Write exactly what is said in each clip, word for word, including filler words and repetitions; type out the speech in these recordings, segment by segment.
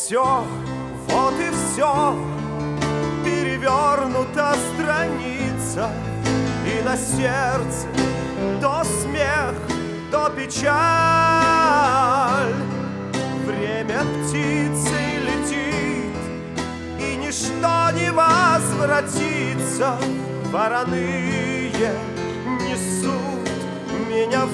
все, вот и все, перевернута страница, и на сердце то смех, то печаль. Время птицей летит, и ничто не возвратится. Вороные несут меня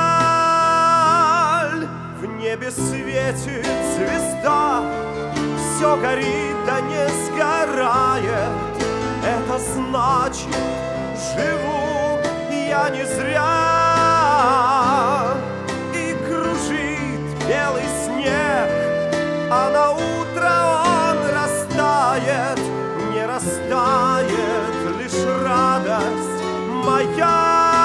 вдаль. В небе светит звезда, все горит, да не сгорает. Это значит, живу я не зря. И кружит белый снег, а на утро он растает. Не растает лишь радость моя.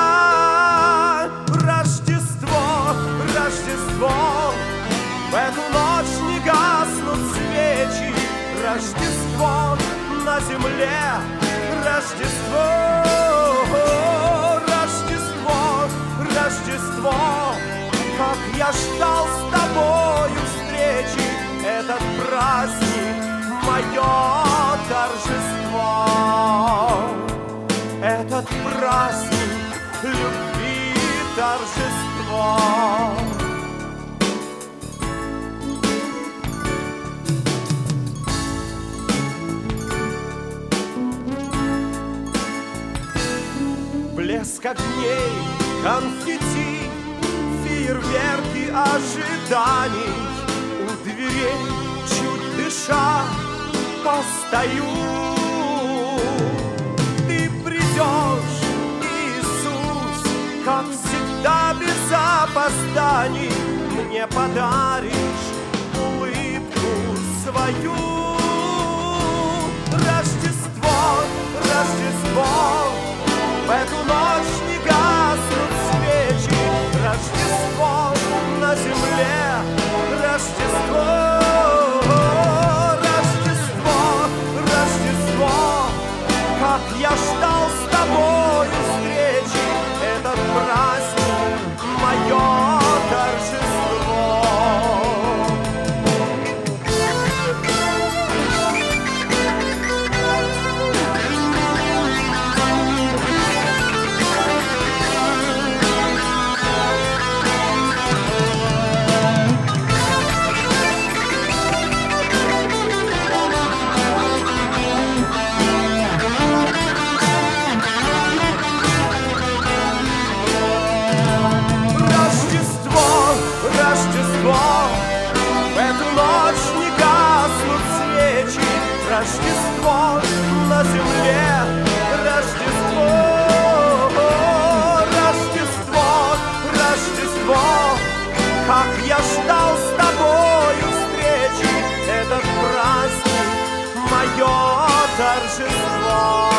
Рождество, Рождество, в эту ночь не гаснут свечи. Рождество на земле, Рождество, Рождество, Рождество. Как я ждал с тобою встречи, этот праздник — мое торжество. Этот праздник любви, торжества. Блеск огней, конфетти, фейерверки ожиданий. У дверей, чуть дыша, постою. Ты придешь, Иисус, как всегда без опозданий. Мне подаришь улыбку свою. Рождество, Рождество, в эту ночь не гаснут свечи. Рождество на земле, Рождество, Рождество, Рождество. Как я ждал с тобою встречи, этот праздник — мое торжество. Рождество на земле, Рождество, Рождество, Рождество. Как я ждал с тобою встречи, этот праздник — мое торжество.